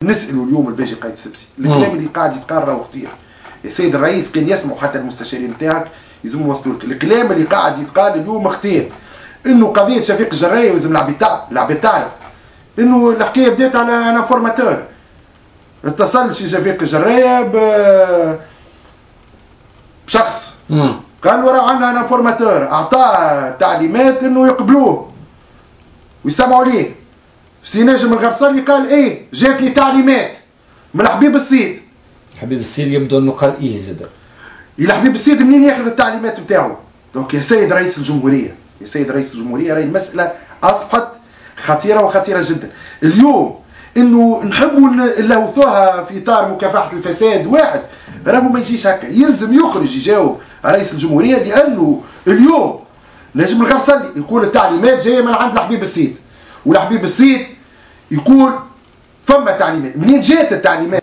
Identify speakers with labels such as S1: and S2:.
S1: نسألوا اليوم الباجي قايد السبسي الكلام اللي قاعد يتقال راهو خطير يا سيد الرئيس. كان يسمعوا حتى المستشارين نتاعك يلزم يوصلوا لك الكلام اللي قاعد يتقال اليوم خطير. انه قضيه شفيق الجرايه ولازم العباد تعرف انه الحكايه بدات على انا فورماتور. اتصل شي شفيق الجرايه بشخص قال له راه عندنا انا فورماتور، اعطاه تعليمات انه يقبلوه ويستمعوا ليه. سي ناجم الغرصلي قال ايه جاتني تعليمات من الحبيب السيد.
S2: حبيب السيد يبدو انه قال ايه زاد.
S1: الحبيب السيد منين ياخذ التعليمات نتاعو؟ دونك يا سيد رئيس الجمهوريه، يا سيد رئيس الجمهوريه راهي المساله اصبحت خطيره وخطيره جدا. اليوم انه نحبوا نلوثوها في اطار مكافحه الفساد واحد راهو ما يجيش هكا. يلزم يخرج يجاوب رئيس الجمهوريه لانه اليوم نجم الغرصلي يقول التعليمات جايه من عند الحبيب السيد والحبيب السيد يقول فما تعليمات. منين جات التعليمات؟